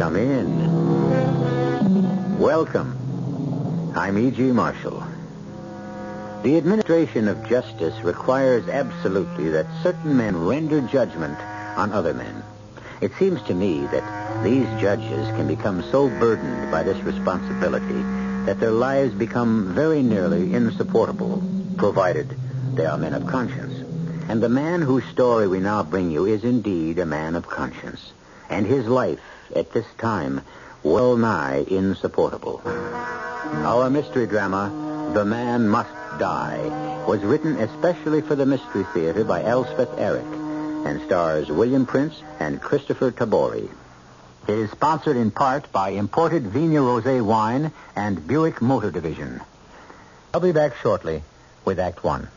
Come in. Welcome. I'm E.G. Marshall. The administration of justice requires absolutely that certain men render judgment on other men. It seems to me that these judges can become so burdened by this responsibility that their lives become very nearly insupportable, provided they are men of conscience. And the man whose story we now bring you is indeed a man of conscience, and his life at this time well nigh insupportable. Our mystery drama, The Man Must Die, was written especially for the Mystery Theater by Elspeth Eric and stars William Prince and Christopher Tabori. It is sponsored in part by imported Vigna Rosé wine and Buick Motor Division. I'll be back shortly with Act One.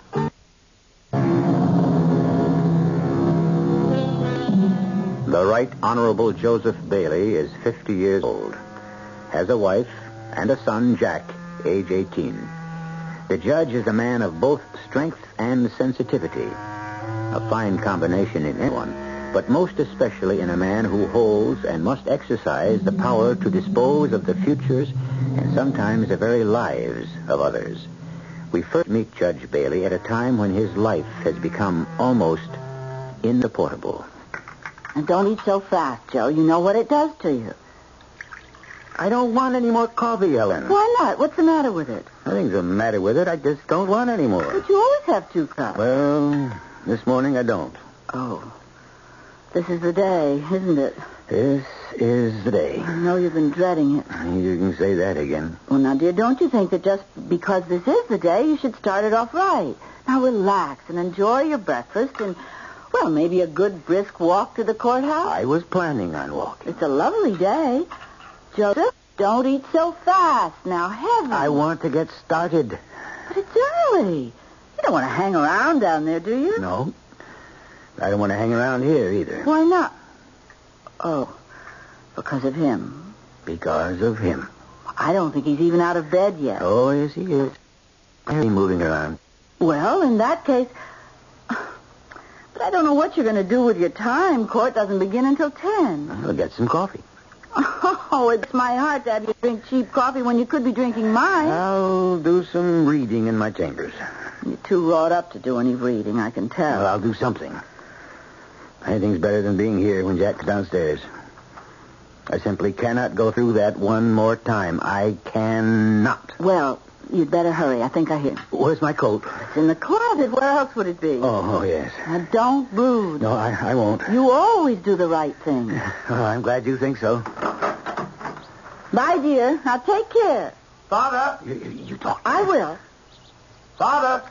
The Right Honorable Joseph Bailey is 50 years old, has a wife and a son, Jack, age 18. The judge is a man of both strength and sensitivity, a fine combination in anyone, but most especially in a man who holds and must exercise the power to dispose of the futures and sometimes the very lives of others. We first meet Judge Bailey at a time when his life has become almost insupportable. And don't eat so fast, Joe. You know what it does to you. I don't want any more coffee, Ellen. Why not? What's the matter with it? Nothing's the matter with it. I just don't want any more. But you always have 2 cups. Well, this morning I don't. Oh. This is the day, isn't it? This is the day. I know you've been dreading it. You can say that again. Well, now, dear, don't you think that just because this is the day, you should start it off right? Now, relax and enjoy your breakfast and, well, maybe a good brisk walk to the courthouse. I was planning on walking. It's a lovely day. Joseph, don't eat so fast. Now, heavens. I want to get started. But it's early. You don't want to hang around down there, do you? No. I don't want to hang around here either. Why not? Oh, because of him. Because of him. I don't think he's even out of bed yet. Oh, yes, he is. He's moving around. Well, in that case... But I don't know what you're going to do with your time. Court doesn't begin until 10. I'll get some coffee. Oh, it's my heart to have you drink cheap coffee when you could be drinking mine. I'll do some reading in my chambers. You're too wrought up to do any reading, I can tell. Well, I'll do something. Anything's better than being here when Jack's downstairs. I simply cannot go through that one more time. I cannot. Well, you'd better hurry. I think I hear. Where's my coat? It's in the closet. Where else would it be? Oh, yes. Now, don't brood. No, I won't. You always do the right thing. Oh, I'm glad you think so. Bye, dear. Now, take care. Father! You talk. I will. Father!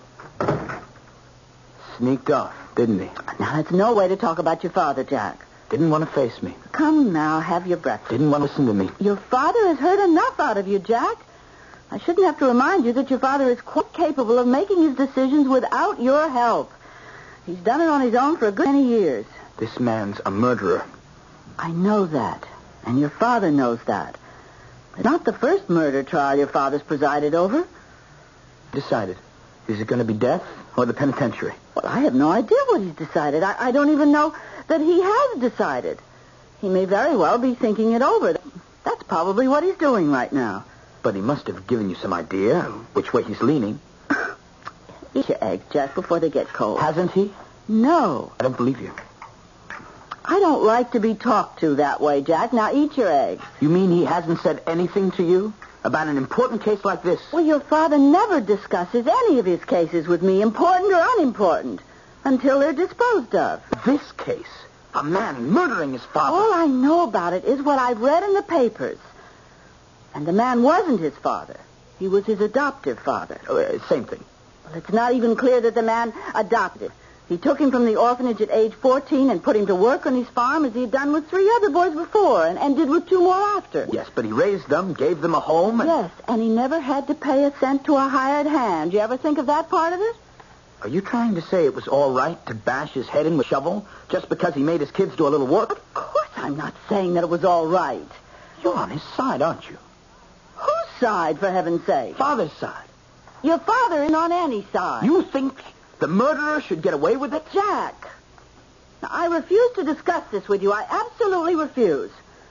Sneaked off, didn't he? Now, that's no way to talk about your father, Jack. Didn't want to face me. Come now, have your breakfast. Didn't want to listen to me. Your father has heard enough out of you, Jack. I shouldn't have to remind you that your father is quite capable of making his decisions without your help. He's done it on his own for a good many years. This man's a murderer. I know that, and your father knows that. It's not the first murder trial your father's presided over. Decided. Is it going to be death or the penitentiary? Well, I have no idea what he's decided. I don't even know that he has decided. He may very well be thinking it over. That's probably what he's doing right now. But he must have given you some idea which way he's leaning. Eat your eggs, Jack, before they get cold. Hasn't he? No. I don't believe you. I don't like to be talked to that way, Jack. Now eat your eggs. You mean he hasn't said anything to you about an important case like this? Well, your father never discusses any of his cases with me, important or unimportant, until they're disposed of. This case, a man murdering his father. All I know about it is what I've read in the papers. And the man wasn't his father. He was his adoptive father. Same thing. Well, it's not even clear that the man adopted. He took him from the orphanage at age 14 and put him to work on his farm as he had done with 3 other boys before and did with 2 more after. Yes, but he raised them, gave them a home. Yes, and he never had to pay a cent to a hired hand. You ever think of that part of it? Are you trying to say it was all right to bash his head in with a shovel just because he made his kids do a little work? Of course I'm not saying that it was all right. You're on his side, aren't you? Whose side, for heaven's sake? Father's side. Your father isn't on any side. You think the murderer should get away with it? Jack, now, I refuse to discuss this with you. I absolutely refuse.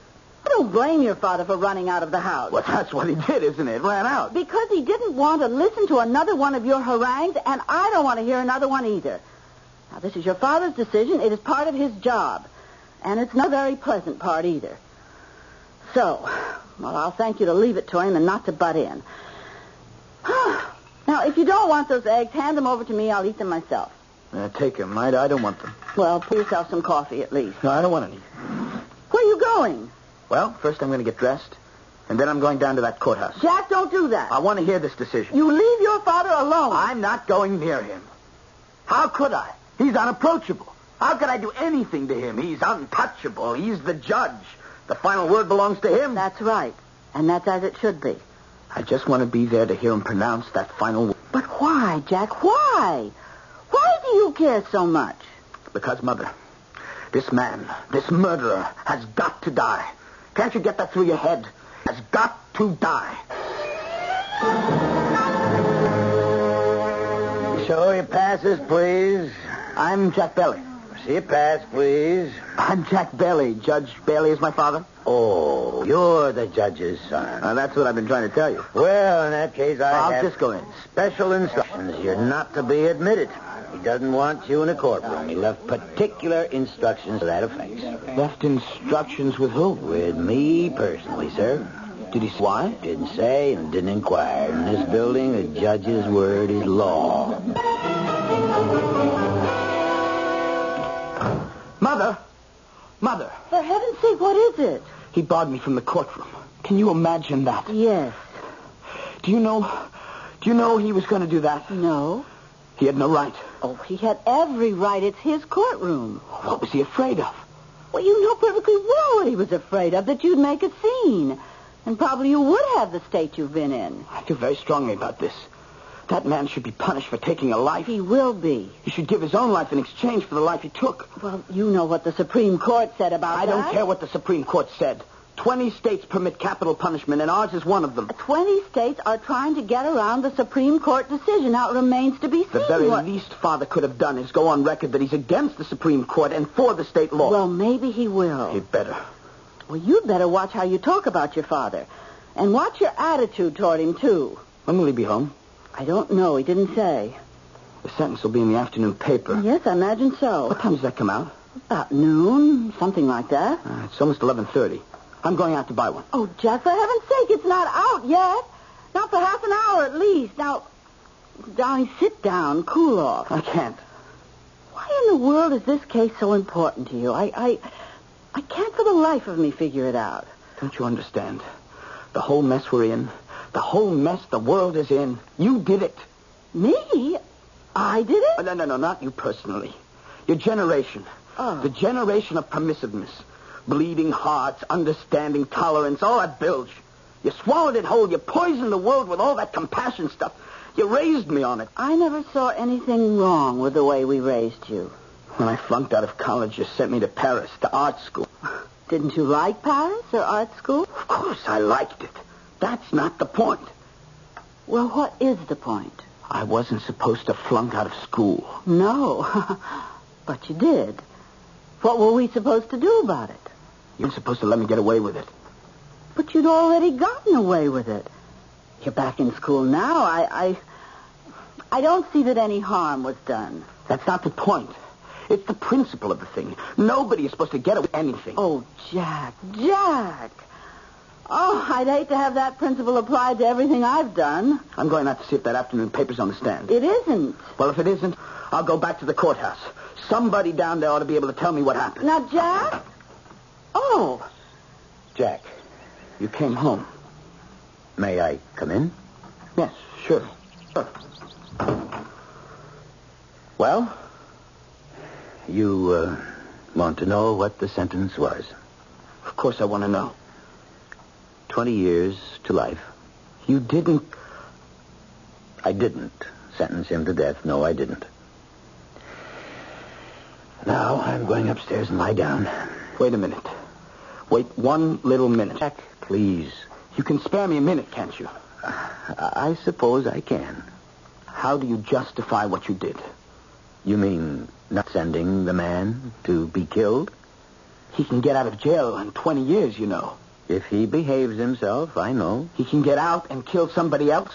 I don't blame your father for running out of the house. Well, that's what he did, isn't it? Ran out. Because he didn't want to listen to another one of your harangues, and I don't want to hear another one either. Now, this is your father's decision. It is part of his job. And it's not a very pleasant part either. So, well, I'll thank you to leave it to him and not to butt in. Now, if you don't want those eggs, hand them over to me. I'll eat them myself. Take them. I don't want them. Well, pour yourself some coffee at least. No, I don't want any. Where are you going? Well, first I'm going to get dressed, and then I'm going down to that courthouse. Jack, don't do that. I want to hear this decision. You leave your father alone. I'm not going near him. How could I? He's unapproachable. How could I do anything to him? He's untouchable. He's the judge. The final word belongs to him. That's right. And that's as it should be. I just want to be there to hear him pronounce that final word. But why, Jack? Why? Why do you care so much? Because, Mother, this man, this murderer, has got to die. Can't you get that through your head? Has got to die. Show your passes, please. I'm Jack Bailey. See your pass, please. I'm Jack Bailey. Judge Bailey is my father. Oh, you're the judge's son. That's what I've been trying to tell you. Well, in that case, I'll have just go in. special instructions. You're not to be admitted. He doesn't want you in a courtroom. He left particular instructions to that effect. Left instructions with who? With me personally, sir. Did he say why? Didn't say and didn't inquire. In this building, a judge's word is law. Mother. For heaven's sake, what is it? He barred me from the courtroom. Can you imagine that? Yes. Do you know he was going to do that? No. He had no right. Oh, he had every right. It's his courtroom. What was he afraid of? Well, you know perfectly well what he was afraid of, that you'd make a scene. And probably you would have the state you've been in. I feel very strongly about this. That man should be punished for taking a life. He will be. He should give his own life in exchange for the life he took. Well, you know what the Supreme Court said about that. I don't care what the Supreme Court said. 20 states permit capital punishment, and ours is one of them. 20 states are trying to get around the Supreme Court decision. Now, it remains to be seen. The very least Father could have done is go on record that he's against the Supreme Court and for the state law. Well, maybe he will. He'd better. Well, you'd better watch how you talk about your father. And watch your attitude toward him, too. When will he be home? I don't know. He didn't say. The sentence will be in the afternoon paper. Yes, I imagine so. What time does that come out? About noon, something like that. It's almost 11:30. I'm going out to buy one. Oh, Jack, for heaven's sake, it's not out yet. Not for half an hour at least. Now, Donnie, sit down, cool off. I can't. Why in the world is this case so important to you? I can't for the life of me figure it out. Don't you understand? The whole mess we're in, the whole mess the world is in, you did it. Me? I did it? No, not you personally. Your generation. Oh. The generation of permissiveness. Bleeding hearts, understanding, tolerance, all that bilge. You swallowed it whole. You poisoned the world with all that compassion stuff. You raised me on it. I never saw anything wrong with the way we raised you. When I flunked out of college, you sent me to Paris, to art school. Didn't you like Paris or art school? Of course I liked it. That's not the point. Well, what is the point? I wasn't supposed to flunk out of school. No, but you did. What were we supposed to do about it? You weren't supposed to let me get away with it. But you'd already gotten away with it. You're back in school now. I don't see that any harm was done. That's not the point. It's the principle of the thing. Nobody is supposed to get away with anything. Oh, Jack. Oh, I'd hate to have that principle applied to everything I've done. I'm going out to see if that afternoon paper's on the stand. It isn't. Well, if it isn't, I'll go back to the courthouse. Somebody down there ought to be able to tell me what happened. Now, Jack? Oh. Jack, You came home. may I come in? Yes, sure. Well, you want to know what the sentence was? Of course I want to know. 20 years to life. You didn't... I didn't sentence him to death. No, I didn't. Now I'm going upstairs and lie down. Wait a minute. Wait one little minute. Jack, please. You can spare me a minute, can't you? I suppose I can. How do you justify what you did? You mean not sending the man to be killed? He can get out of jail in 20 years, you know. If he behaves himself, I know. He can get out and kill somebody else?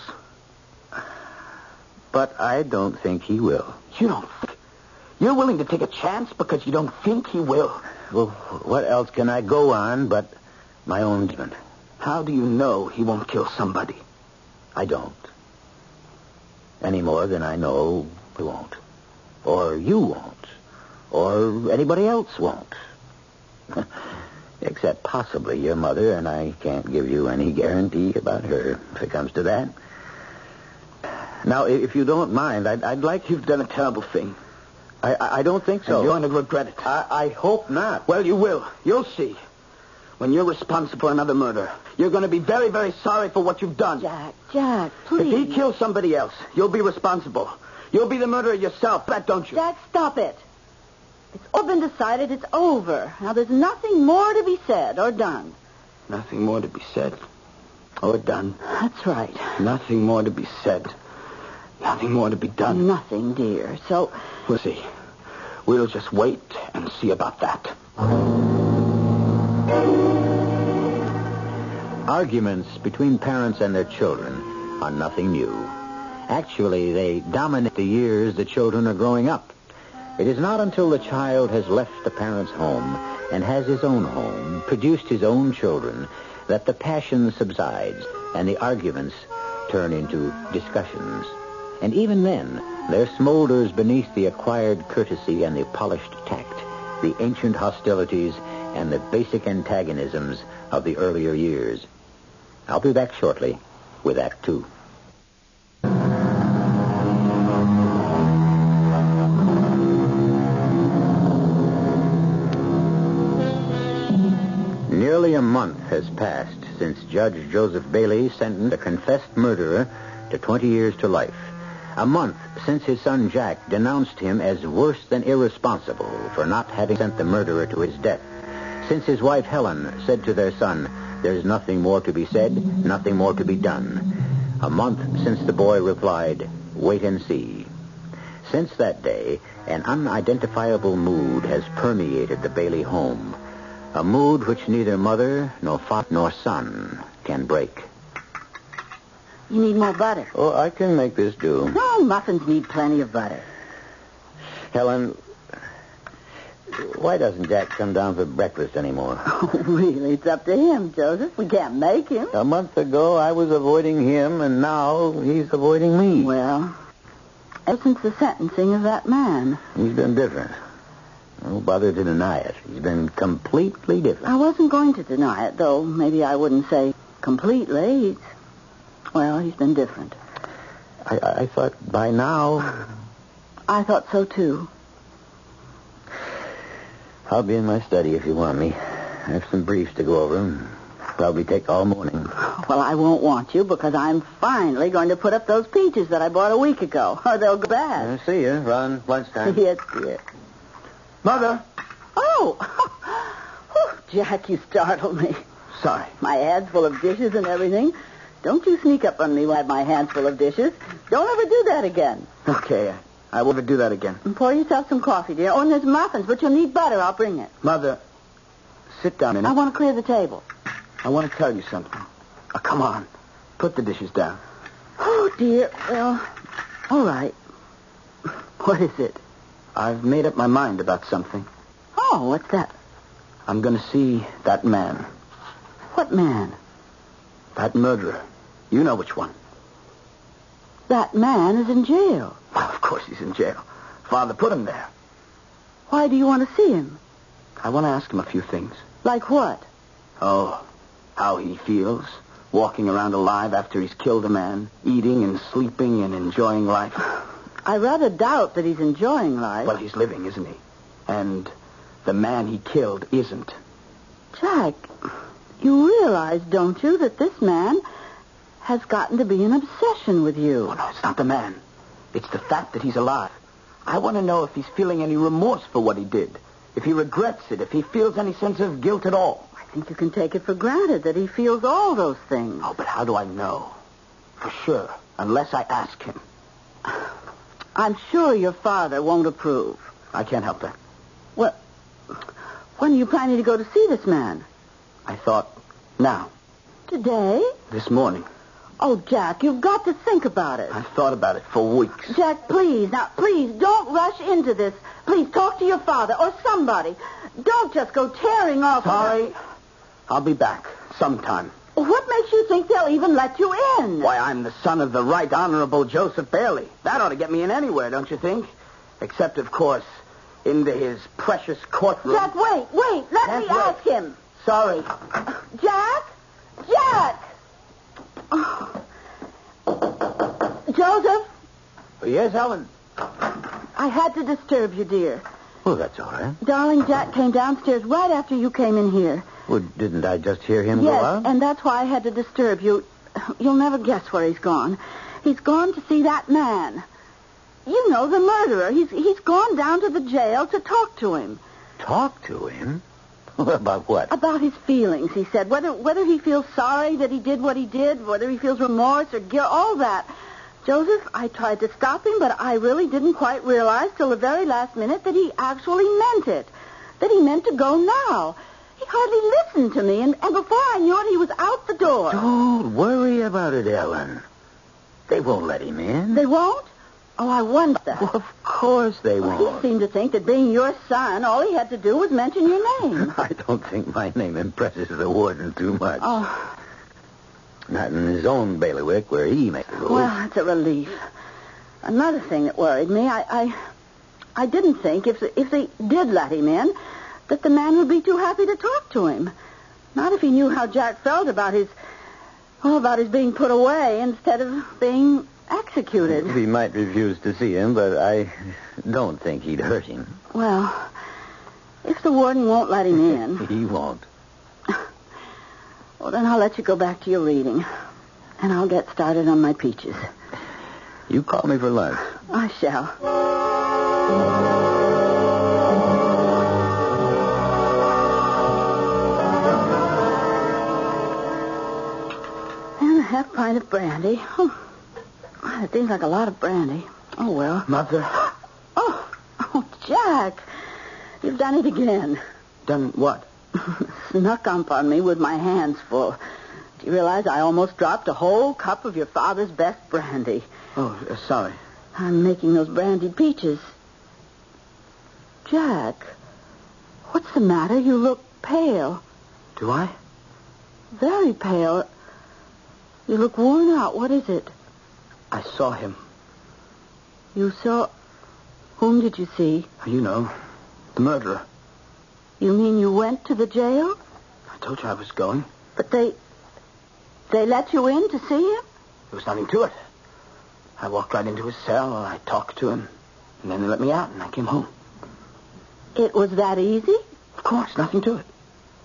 But I don't think he will. You don't think? You're willing to take a chance because you don't think he will? Well, what else can I go on but my own judgment? How do you know he won't kill somebody? I don't. Any more than I know he won't. Or you won't. Or anybody else won't. Except possibly your mother, and I can't give you any guarantee about her if it comes to that. Now, if you don't mind, I'd like... You've done a terrible thing. I don't think so. And you're going to regret it. I hope not. Well, you will. You'll see. When you're responsible for another murder, you're going to be very, very sorry for what you've done. Jack, please. If he kills somebody else, you'll be responsible. You'll be the murderer yourself, that don't you? Jack, stop it. It's all been decided. It's over. Now, there's nothing more to be said or done. Nothing more to be said or done. That's right. Nothing more to be said. Nothing more to be done. Nothing, dear. So... We'll see. We'll just wait and see about that. Arguments between parents and their children are nothing new. Actually, they dominate the years the children are growing up. It is not until the child has left the parent's home and has his own home, produced his own children, that the passion subsides and the arguments turn into discussions. And even then, there smolders beneath the acquired courtesy and the polished tact, the ancient hostilities and the basic antagonisms of the earlier years. I'll be back shortly with Act Two. Nearly a month has passed since Judge Joseph Bailey sentenced a confessed murderer to 20 years to life. A month since his son Jack denounced him as worse than irresponsible for not having sent the murderer to his death. Since his wife Helen said to their son, "There's nothing more to be said, nothing more to be done." A month since the boy replied, "Wait and see." Since that day, an unidentifiable mood has permeated the Bailey home. A mood which neither mother, nor father, nor son can break. You need more butter. Oh, I can make this do. No, muffins need plenty of butter. Helen, why doesn't Jack come down for breakfast anymore? Oh, really? It's up to him, Joseph. We can't make him. A month ago, I was avoiding him, and now he's avoiding me. Well, ever since the sentencing of that man. He's been different. Don't bother to deny it. He's been completely different. I wasn't going to deny it, though maybe I wouldn't say completely. He's been different. I thought by now... I thought so, too. I'll be in my study if you want me. I have some briefs to go over. Probably take all morning. Well, I won't want you because I'm finally going to put up those peaches that I bought a week ago, or they'll go bad. I'll see you around lunchtime. Yes. Mother! Oh! Jack, you startled me. Sorry. My head's full of dishes and everything. Don't you sneak up on me when I have my hands full of dishes. Don't ever do that again. Okay, I won't ever do that again. And pour yourself some coffee, dear. Oh, and there's muffins, but you'll need butter. I'll bring it. Mother, sit down a minute. I want to clear the table. I want to tell you something. Oh, come on. Put the dishes down. Oh, dear. Well, all right. What is it? I've made up my mind about something. Oh, what's that? I'm going to see that man. What man? That murderer. You know which one. That man is in jail. Well, of course he's in jail. Father put him there. Why do you want to see him? I want to ask him a few things. Like what? Oh, how he feels, walking around alive after he's killed a man, eating and sleeping and enjoying life. I rather doubt that he's enjoying life. Well, he's living, isn't he? And the man he killed isn't. Jack, you realize, don't you, that this man has gotten to be an obsession with you? Oh, no, it's not the man. It's the fact that he's alive. I want to know if he's feeling any remorse for what he did, if he regrets it, if he feels any sense of guilt at all. I think you can take it for granted that he feels all those things. Oh, but how do I know? For sure, unless I ask him. I'm sure your father won't approve. I can't help that. Well, when are you planning to go to see this man? I thought Now. Today? This morning. Oh, Jack, you've got to think about it. I've thought about it for weeks. Jack, please, don't rush into this. Please, talk to your father or somebody. Don't just go tearing off. Sorry. I'll be back sometime. What makes you think they'll even let you in? Why, I'm the son of the Right Honorable Joseph Bailey. That ought to get me in anywhere, don't you think? Except, of course, into his precious courtroom. Jack, wait. Let me ask him. Sorry. Jack? Oh. Joseph? Yes, Helen? I had to disturb you, dear. Well, that's all right. Darling, Jack came downstairs right after you came in here. Well, didn't I just hear him go out? Yes, and that's why I had to disturb you. You'll never guess where he's gone. He's gone to see that man. You know, the murderer. He's gone down to the jail to talk to him. Talk to him? About what? About his feelings, he said. Whether he feels sorry that he did what he did, whether he feels remorse or guilt, all that. Joseph, I tried to stop him, but I really didn't quite realize till the very last minute that he actually meant it. That he meant to go now. He hardly listened to me, and before I knew it, he was out the door. Don't worry about it, Ellen. They won't let him in. They won't? Oh, I wonder. Well, of course they won't. He seemed to think that being your son, all he had to do was mention your name. I don't think my name impresses the warden too much. Oh. Not in his own bailiwick where he makes the rules. Well, that's a relief. Another thing that worried me, I didn't think if they did let him in, that the man would be too happy to talk to him. Not if he knew how Jack felt about his being put away instead of being executed. He might refuse to see him, but I don't think he'd hurt him. Well, if the warden won't let him in... He won't. Well, then I'll let you go back to your reading. And I'll get started on my peaches. You call me for lunch. I shall. And a half pint of brandy. Oh, it seems like a lot of brandy. Oh, well. Mother. Oh, Jack. You've done it again. Done what? Snuck up on me with my hands full. Do you realize I almost dropped a whole cup of your father's best brandy? Oh, sorry. I'm making those brandied peaches. Jack, what's the matter? You look pale. Do I? Very pale. You look worn out. What is it? I saw him. You saw... Whom did you see? You know, the murderer. You mean you went to the jail? I told you I was going. But they let you in to see him? There was nothing to it. I walked right into his cell, and I talked to him, and then they let me out, and I came home. It was that easy? Of course, nothing to it.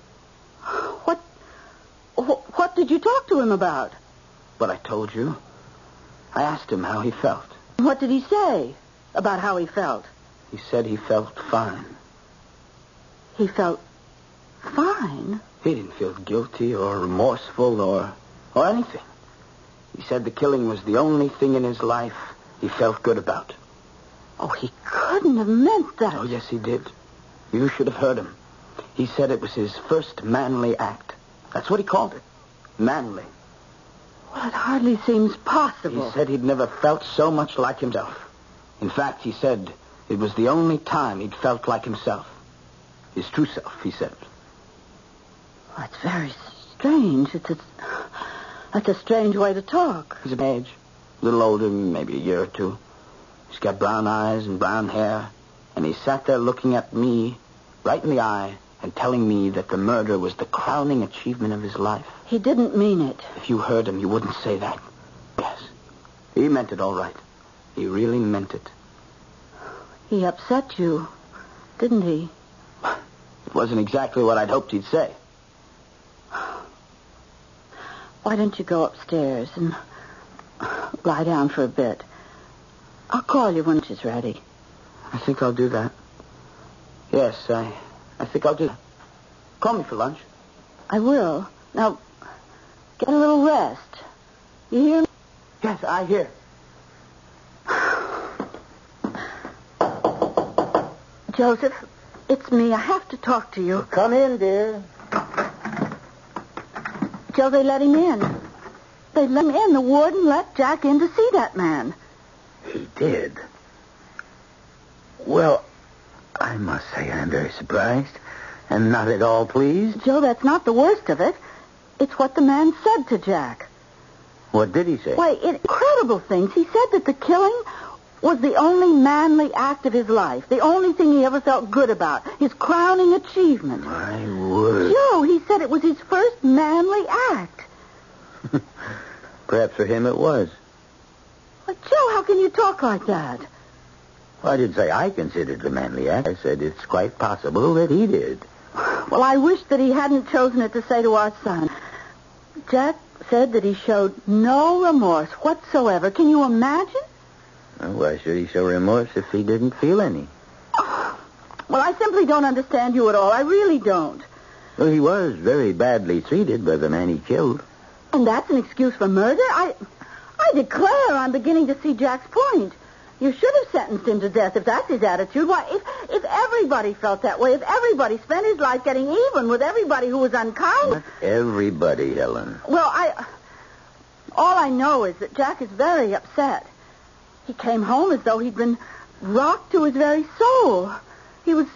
What did you talk to him about? What I told you. I asked him how he felt. What did he say about how he felt? He said he felt fine. He felt fine? He didn't feel guilty or remorseful or anything. He said the killing was the only thing in his life he felt good about. Oh, he couldn't have meant that. Oh, yes, he did. You should have heard him. He said it was his first manly act. That's what he called it. Manly. Well, it hardly seems possible. He said he'd never felt so much like himself. In fact, he said it was the only time he'd felt like himself. His true self, he said. That's very strange. That's a strange way to talk. He's of age. A little older, maybe a year or two. He's got brown eyes and brown hair. And he sat there looking at me right in the eye and telling me that the murder was the crowning achievement of his life. He didn't mean it. If you heard him, you wouldn't say that. Yes. He meant it all right. He really meant it. He upset you, didn't he? It wasn't exactly what I'd hoped he'd say. Why don't you go upstairs and lie down for a bit? I'll call you when she's ready. I think I'll do that. Yes, I think I'll do that. Call me for lunch. I will. Now, get a little rest. You hear me? Yes, I hear. Joseph, it's me. I have to talk to you. Come in, dear. Joe, they let him in. They let him in. The warden let Jack in to see that man. He did. Well, I must say I'm very surprised and not at all pleased. Joe, that's not the worst of it. It's what the man said to Jack. What did he say? Why, incredible things. He said that the killing was the only manly act of his life, the only thing he ever felt good about, his crowning achievement. My word. Joe, he said it was his first manly act. Perhaps for him it was. But, Joe, how can you talk like that? Well, I didn't say I considered it a manly act. I said it's quite possible that he did. Well, I wish that he hadn't chosen it to say to our son. Jack said that he showed no remorse whatsoever. Can you imagine? Well, why should he show remorse if he didn't feel any? Well, I simply don't understand you at all. I really don't. Well, he was very badly treated by the man he killed. And that's an excuse for murder? I declare I'm beginning to see Jack's point. You should have sentenced him to death if that's his attitude. Why, if everybody felt that way, if everybody spent his life getting even with everybody who was unkind... Not everybody, Helen. Well, all I know is that Jack is very upset. He came home as though he'd been rocked to his very soul. He was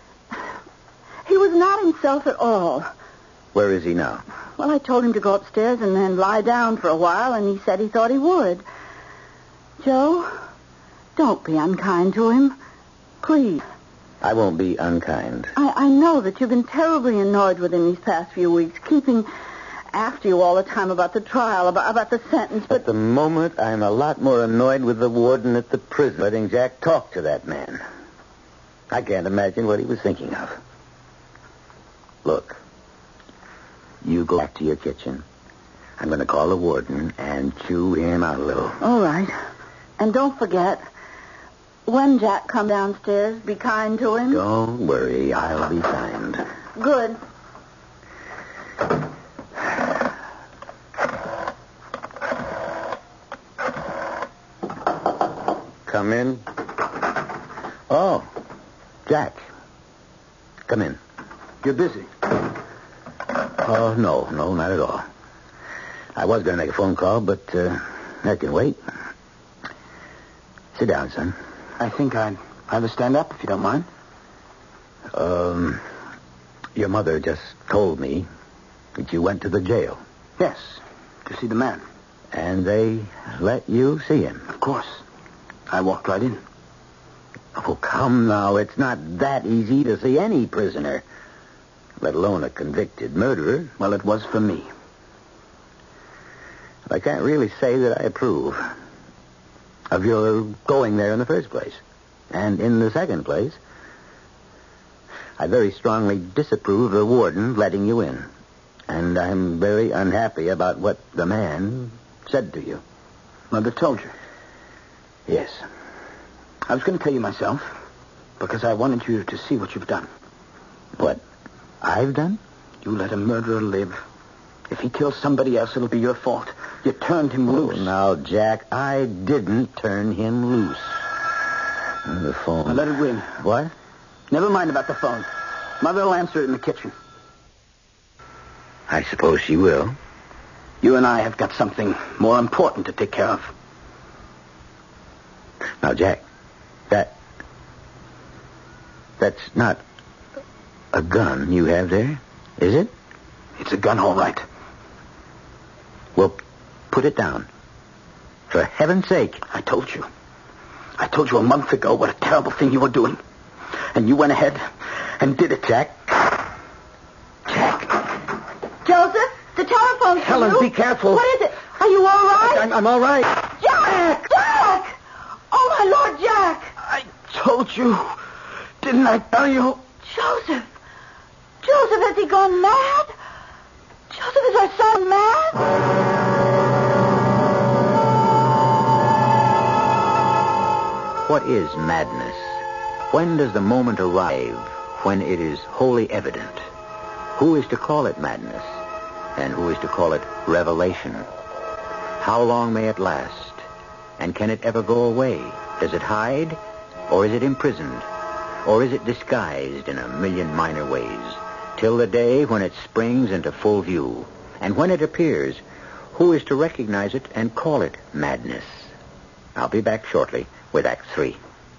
not himself at all. Where is he now? Well, I told him to go upstairs and then lie down for a while, and he said he thought he would. Joe, don't be unkind to him. Please. I won't be unkind. I know that you've been terribly annoyed with him these past few weeks, keeping after you all the time about the trial, about the sentence, but... At the moment, I'm a lot more annoyed with the warden at the prison, letting Jack talk to that man. I can't imagine what he was thinking of. Look, you go back to your kitchen. I'm going to call the warden and chew him out a little. All right. And don't forget, when Jack comes downstairs, be kind to him. Don't worry, I'll be kind. Good. Come in. Oh, Jack. Come in. You're busy. Oh, no, not at all. I was going to make a phone call, but that can wait. Sit down, son. I think I'd rather stand up, if you don't mind. Your mother just told me that you went to the jail. Yes, to see the man. And they let you see him. Of course. I walked right in. Oh, come now. It's not that easy to see any prisoner, let alone a convicted murderer. Well, it was for me. I can't really say that I approve of your going there in the first place. And in the second place, I very strongly disapprove of the warden letting you in. And I'm very unhappy about what the man said to you. Mother told you? Yes. I was going to tell you myself, because I wanted you to see what you've done. What I've done? You let a murderer live. If he kills somebody else, it'll be your fault. You turned him loose. Oh, now, Jack, I didn't turn him loose. The phone. Now let it ring. What? Never mind about the phone. Mother will answer it in the kitchen. I suppose she will. You and I have got something more important to take care of. Now, Jack, that's not a gun you have there, is it? It's a gun, all right. Well, put it down. For heaven's sake. I told you a month ago what a terrible thing you were doing. And you went ahead and did it, Jack. Joseph, the telephone's for Helen, you. be careful. What is it? Are you all right? I'm all right. Jack! Jack! Oh, my Lord, Jack! I told you. Didn't I tell you? Joseph! Joseph, has he gone mad? Joseph, is our son mad? What is madness? When does the moment arrive when it is wholly evident? Who is to call it madness? And who is to call it revelation? How long may it last? And can it ever go away? Does it hide? Or is it imprisoned? Or is it disguised in a million minor ways? Till the day when it springs into full view. And when it appears, who is to recognize it and call it madness? I'll be back shortly with Act 3.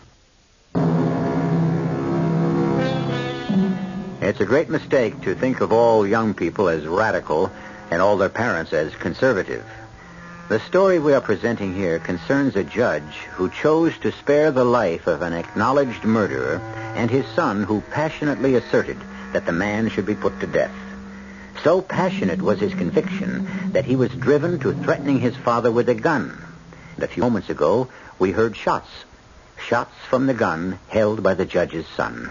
It's a great mistake to think of all young people as radical and all their parents as conservative. The story we are presenting here concerns a judge who chose to spare the life of an acknowledged murderer and his son who passionately asserted that the man should be put to death. So passionate was his conviction that he was driven to threatening his father with a gun. And a few moments ago, we heard shots. Shots from the gun held by the judge's son.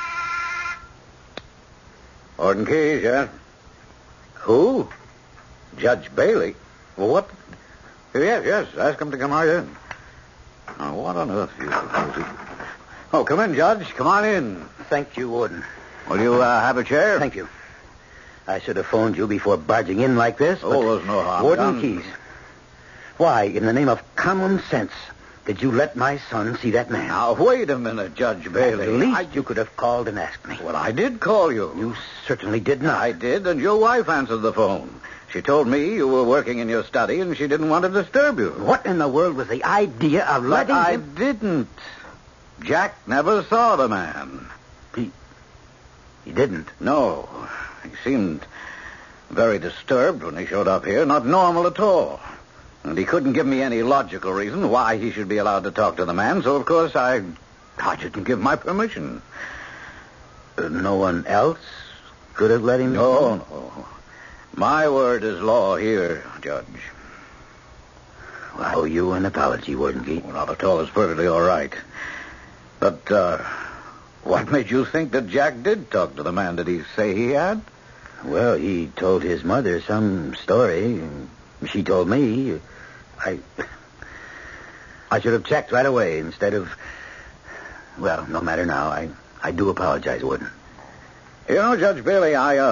Warden Keyes, yeah? Who? Judge Bailey? Well, what? Yes. Ask him to come right in. Now, what on earth do you suppose he... Oh, come in, Judge. Come on in. Thank you, Warden. Will you have a chair? Thank you. I should have phoned you before barging in like this. Oh, there's no harm Warden done. Keyes, why, in the name of common sense, did you let my son see that man? Now, wait a minute, Judge Bailey. At least you could have called and asked me. Well, I did call you. You certainly did not. I did, and your wife answered the phone. She told me you were working in your study, and she didn't want to disturb you. What in the world was the idea of letting But I him... didn't. Jack never saw the man. He didn't. No. He seemed very disturbed when he showed up here. Not normal at all. And he couldn't give me any logical reason why he should be allowed to talk to the man, so of course I didn't give my permission. No one else could have let him... No. My word is law here, Judge. Well, I owe you an apology, Warden Keyes. Well, not at all. It's perfectly all right. But, what made you think that Jack did talk to the man? Did he say he had? Well, he told his mother some story. She told me. I should have checked right away instead of... Well, no matter now. I do apologize, Warden. You know, Judge Bailey,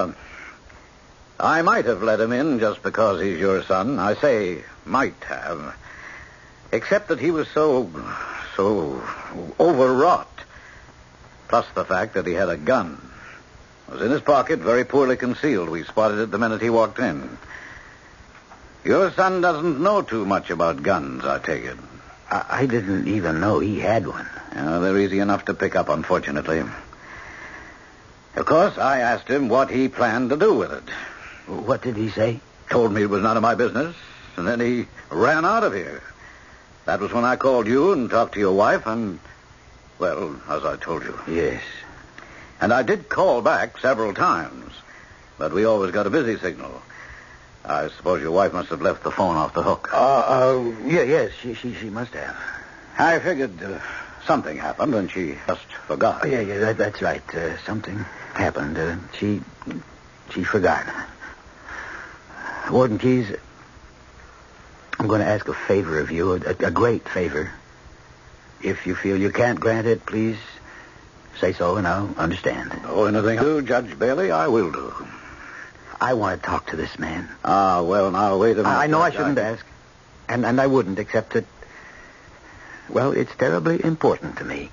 I might have let him in just because he's your son. I say might have. Except that he was so overwrought. Plus the fact that he had a gun. It was in his pocket, very poorly concealed. We spotted it the minute he walked in. Your son doesn't know too much about guns, I take it. I didn't even know he had one. Yeah, they're easy enough to pick up, unfortunately. Of course, I asked him what he planned to do with it. What did he say? Told me it was none of my business, and then he ran out of here. That was when I called you and talked to your wife, and, well, as I told you. Yes. And I did call back several times, but we always got a busy signal. I suppose your wife must have left the phone off the hook. Yes, she must have. I figured something happened, and she just forgot. Oh, yeah, that's right. Something happened. She forgot. Warden Keyes, I'm going to ask a favor of you, a great favor. If you feel you can't grant it, please say so, and I'll understand. Oh, anything I do, Judge Bailey, I will do. I want to talk to this man. Well, now, wait a minute. I know I shouldn't ask, and I wouldn't, except that, well, it's terribly important to me.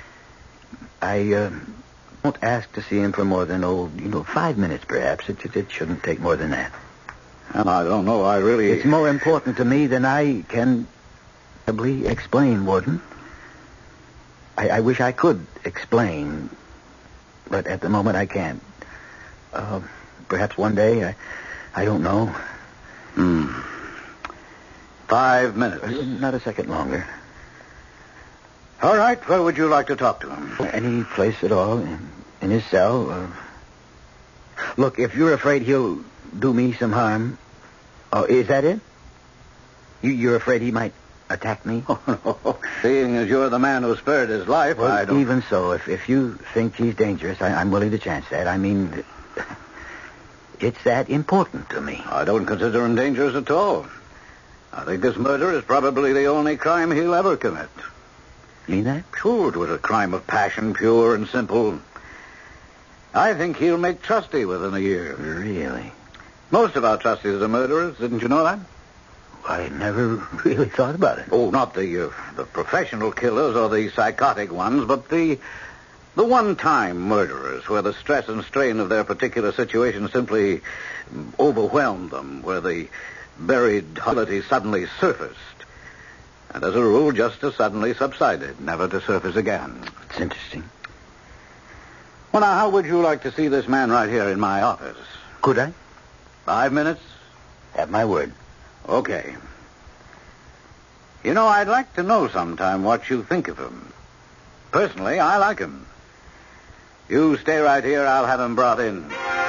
I won't ask to see him for more than, 5 minutes, perhaps. It shouldn't take more than that. And I don't know, It's more important to me than I can probably explain, Warden. I wish I could explain, but at the moment I can't. Perhaps one day, I don't know. 5 minutes. Not a second longer. All right, where would you like to talk to him? Any place at all, in his cell. Look, if you're afraid he'll do me some harm, is that it? You're afraid he might attack me? Oh, no. Seeing as you're the man who spared his life, well, I don't... Even so, if you think he's dangerous, I'm willing to chance that. I mean, it's that important to me. I don't consider him dangerous at all. I think this murder is probably the only crime he'll ever commit. Mean that? Sure, it was a crime of passion, pure and simple. I think he'll make trustee within a year. Really? Most of our trustees are murderers. Didn't you know that? I never really thought about it. Oh, not the professional killers or the psychotic ones, but the The one-time murderers, where the stress and strain of their particular situation simply overwhelmed them, where the buried hostility suddenly surfaced, and as a rule just as suddenly subsided, never to surface again. It's interesting. Well, now, how would you like to see this man right here in my office? Could I? 5 minutes? Have my word. Okay. You know, I'd like to know sometime what you think of him. Personally, I like him. You stay right here. I'll have him brought in.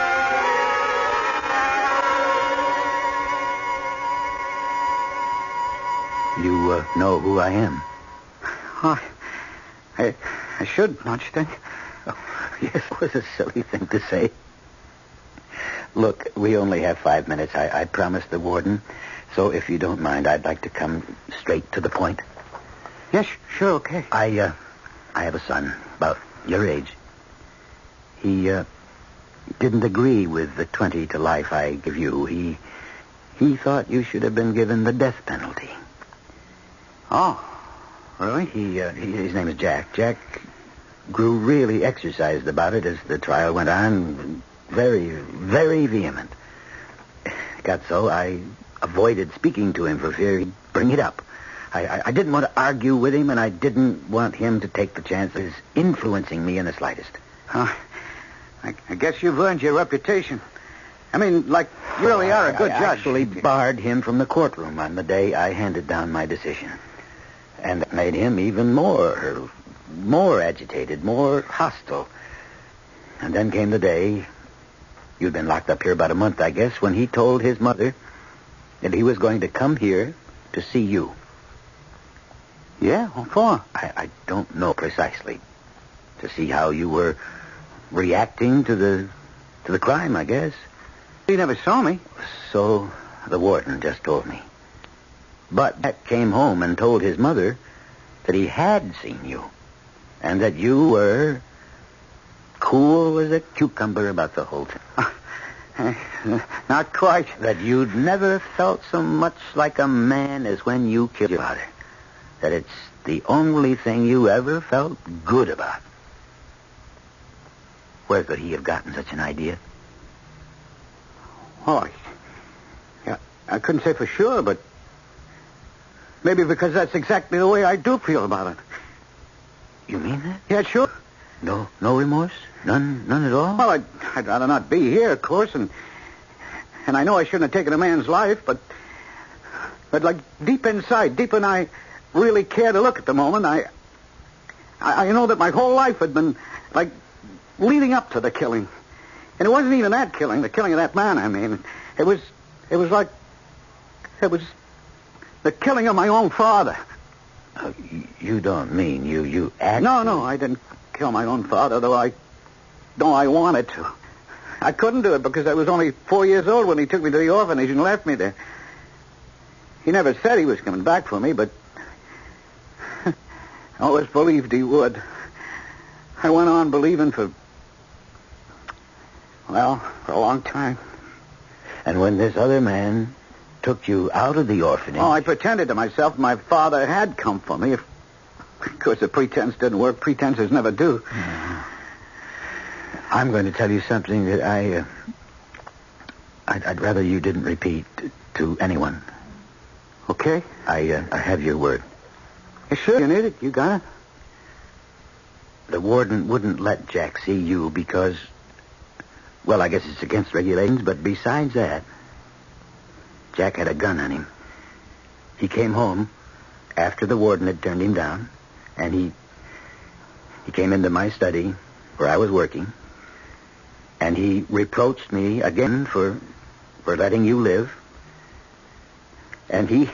You know who I am? Oh, I should, don't you think? Oh, yes, it was a silly thing to say. Look, we only have 5 minutes. I promised the warden. So if you don't mind, I'd like to come straight to the point. Yes, sure, okay. I have a son, about your age. He didn't agree with the 20 to life I give you. He thought you should have been given the death penalty. Oh, really? His name is Jack. Jack grew really exercised about it as the trial went on. Very, very vehement. Got so I avoided speaking to him for fear he'd bring it up. I didn't want to argue with him, and I didn't want him to take the chances influencing me in the slightest. I guess you've earned your reputation. I mean, like, you really are a good I judge. actually barred him from the courtroom on the day I handed down my decision. And it made him even more agitated, more hostile. And then came the day, you'd been locked up here about a month, I guess, when he told his mother that he was going to come here to see you. Yeah, what for? I don't know precisely. To see how you were reacting to the crime, I guess. He never saw me. So the warden just told me. But Jack came home and told his mother that he had seen you. And that you were cool as a cucumber about the whole thing. Not quite. That you'd never felt so much like a man as when you killed your father. That it's the only thing you ever felt good about. Where could he have gotten such an idea? Oh, I couldn't say for sure, but maybe because that's exactly the way I do feel about it. You mean that? Yeah, sure. No remorse? None at all? Well, I'd rather not be here, of course, and I know I shouldn't have taken a man's life, but like deep inside, deep when I really care to look at the moment, I know that my whole life had been like leading up to the killing. And it wasn't even that killing, the killing of that man, I mean. It was the killing of my own father. You don't mean you actually... No, I didn't kill my own father, though I wanted to. I couldn't do it because I was only 4 years old when he took me to the orphanage and left me there. He never said he was coming back for me, but I always believed he would. I went on believing for a long time. And when this other man took you out of the orphanage... Oh, I pretended to myself my father had come for me. Of course, the pretense didn't work. Pretenses never do. I'm going to tell you something that I'd rather you didn't repeat to anyone. Okay? I have your word. You sure you need it? You got it? The warden wouldn't let Jack see you because... Well, I guess it's against regulations, but besides that, Jack had a gun on him. He came home after the warden had turned him down, and he came into my study where I was working, and he reproached me again for letting you live, and he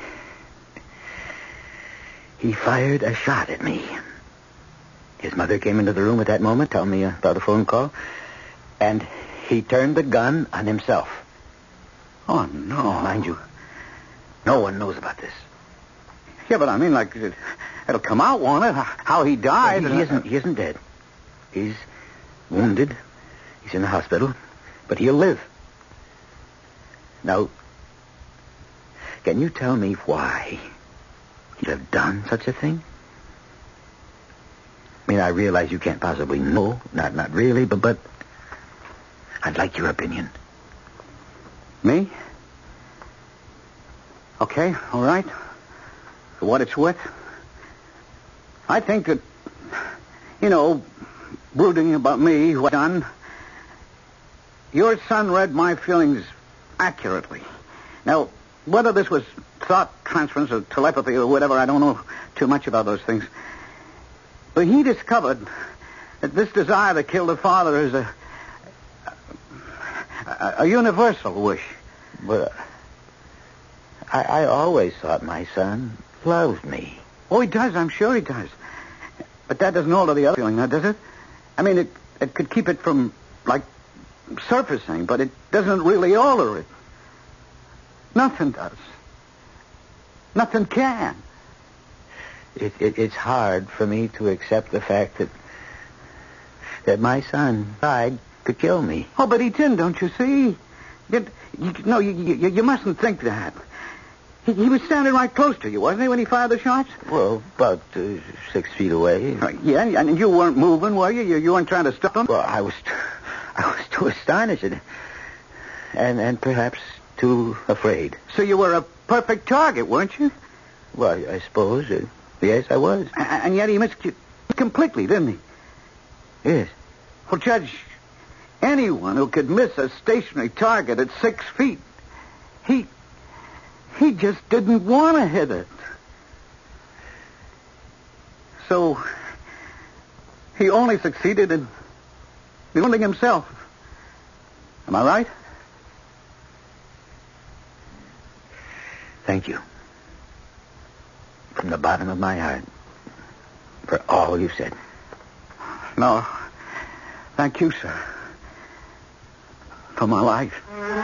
fired a shot at me. His mother came into the room at that moment, telling me about a phone call, and he turned the gun on himself. Oh, no. Mind you, no one knows about this. Yeah, but I mean, like, it'll come out, won't it? How he died. Well, he isn't dead. He's wounded. He's in the hospital, but he'll live. Now, can you tell me why he'd have done such a thing? I mean, I realize you can't possibly know. Not really, but I'd like your opinion. Me? Okay, all right. For what it's worth, I think that, brooding about me, what I've done, your son read my feelings accurately. Now, whether this was thought transference or telepathy or whatever, I don't know too much about those things. But he discovered that this desire to kill the father is a universal wish. But I always thought my son loved me. Oh, he does. I'm sure he does. But that doesn't alter the other feeling, now, does it? I mean, it could keep it from, surfacing, but it doesn't really alter it. Nothing does. Nothing can. It's hard for me to accept the fact that my son tried to kill me. Oh, but he didn't, don't you see? You mustn't think that. He was standing right close to you, wasn't he, when he fired the shots? Well, about 6 feet away. Yeah, and you weren't moving, were you? You weren't trying to stop him? Well, I was too astonished and perhaps too afraid. So you were a perfect target, weren't you? Well, I suppose. Yes, I was. And yet he missed you completely, didn't he? Yes. Well, Judge, anyone who could miss a stationary target at 6 feet, he just didn't want to hit it. So he only succeeded in wounding himself. Am I right? Thank you. From the bottom of my heart. For all you said. No. Thank you, sir. For my life.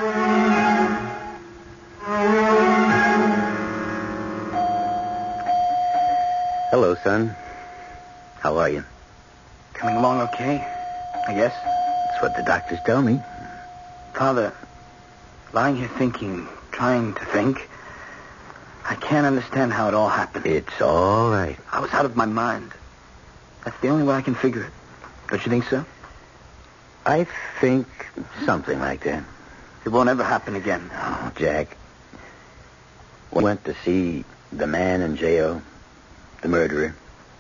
Hello, son. How are you? Coming along okay, I guess. That's what the doctors tell me. Father, lying here thinking, trying to think, I can't understand how it all happened. It's all right. I was out of my mind. That's the only way I can figure it. Don't you think so? I think something like that. It won't ever happen again. Oh, Jack. We went to see the man in jail, the murderer.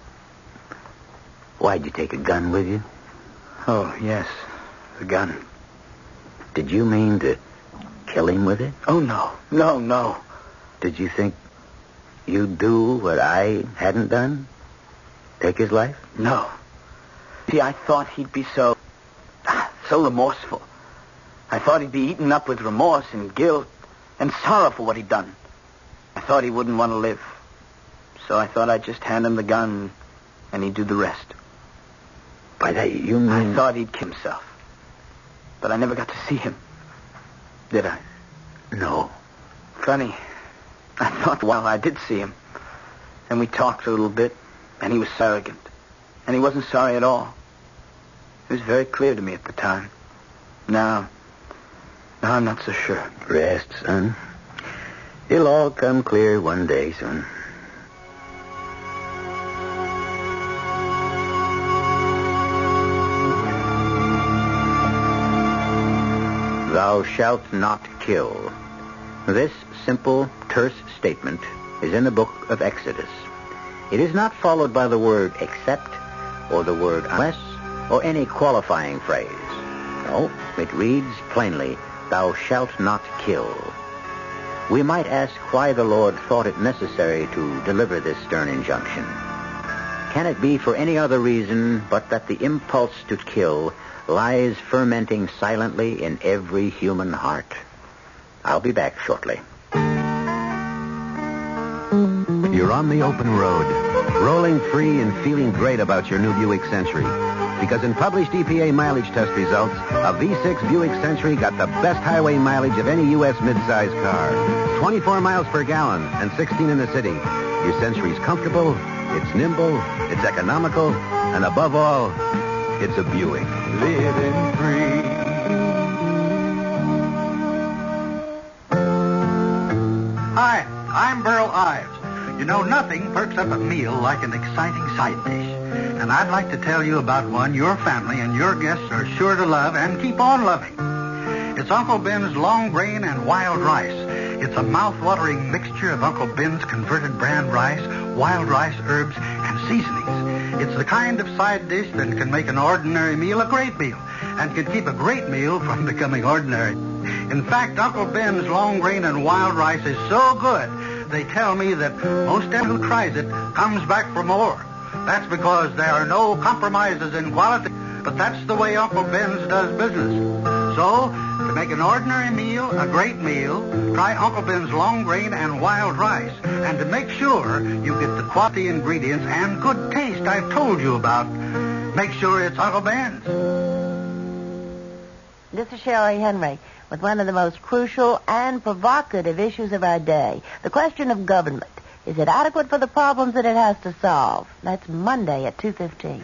Why'd you take a gun with you? Oh, yes, the gun. Did you mean to kill him with it? Oh, no. No. Did you think you'd do what I hadn't done? Take his life? No. See, I thought he'd be so remorseful. I thought he'd be eaten up with remorse and guilt and sorrow for what he'd done. I thought he wouldn't want to live. So I thought I'd just hand him the gun and he'd do the rest. By that, you mean... I thought he'd kill himself. But I never got to see him. Did I? No. Funny. I thought, well, I did see him. And we talked a little bit, and he was arrogant. And he wasn't sorry at all. It was very clear to me at the time. Now I'm not so sure. Rest, son. It'll all come clear one day soon. Thou shalt not kill. This simple, terse statement is in the book of Exodus. It is not followed by the word except or the word unless or any qualifying phrase. No, it reads plainly, thou shalt not kill. We might ask why the Lord thought it necessary to deliver this stern injunction. Can it be for any other reason but that the impulse to kill lies fermenting silently in every human heart? I'll be back shortly. You're on the open road, rolling free and feeling great about your new Buick Century. Because in published EPA mileage test results, a V6 Buick Century got the best highway mileage of any U.S. midsize car. 24 miles per gallon and 16 in the city. Your Century's comfortable, it's nimble, it's economical, and above all, it's a Buick. Living free. Hi, I'm Burl Ives. You know, nothing perks up a meal like an exciting side dish. And I'd like to tell you about one your family and your guests are sure to love and keep on loving. It's Uncle Ben's Long Grain and Wild Rice. It's a mouth-watering mixture of Uncle Ben's converted brand rice, wild rice, herbs, and seasonings. It's the kind of side dish that can make an ordinary meal a great meal and can keep a great meal from becoming ordinary. In fact, Uncle Ben's Long Grain and Wild Rice is so good, they tell me that most anyone who tries it comes back for more. That's because there are no compromises in quality, but that's the way Uncle Ben's does business. So, to make an ordinary meal a great meal, try Uncle Ben's Long Grain and Wild Rice. And to make sure you get the quality ingredients and good taste I've told you about, make sure it's Uncle Ben's. This is Shelley Henry with one of the most crucial and provocative issues of our day, the question of government. Is it adequate for the problems that it has to solve? That's Monday at 2:15.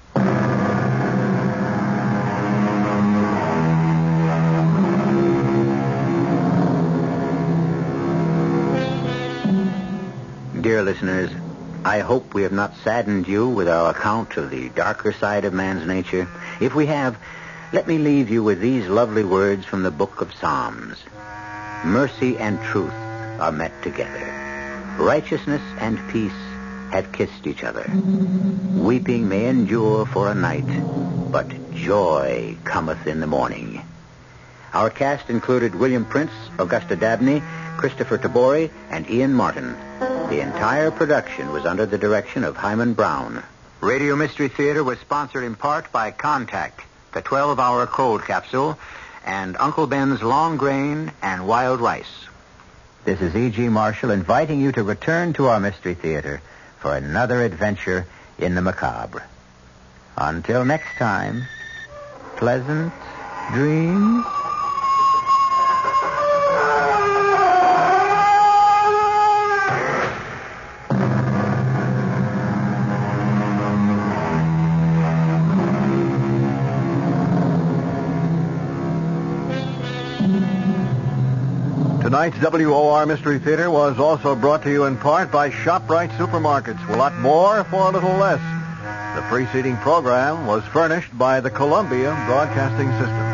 Dear listeners, I hope we have not saddened you with our account of the darker side of man's nature. If we have, let me leave you with these lovely words from the book of Psalms. Mercy and truth are met together. Righteousness and peace have kissed each other. Weeping may endure for a night, but joy cometh in the morning. Our cast included William Prince, Augusta Dabney, Christopher Tabori, and Ian Martin. The entire production was under the direction of Hyman Brown. Radio Mystery Theater was sponsored in part by Contact, the 12-hour cold capsule, and Uncle Ben's Long Grain and Wild Rice. This is E.G. Marshall inviting you to return to our Mystery Theater for another adventure in the macabre. Until next time, pleasant dreams. Tonight's WOR Mystery Theater was also brought to you in part by ShopRite Supermarkets. A lot more for a little less. The preceding program was furnished by the Columbia Broadcasting System.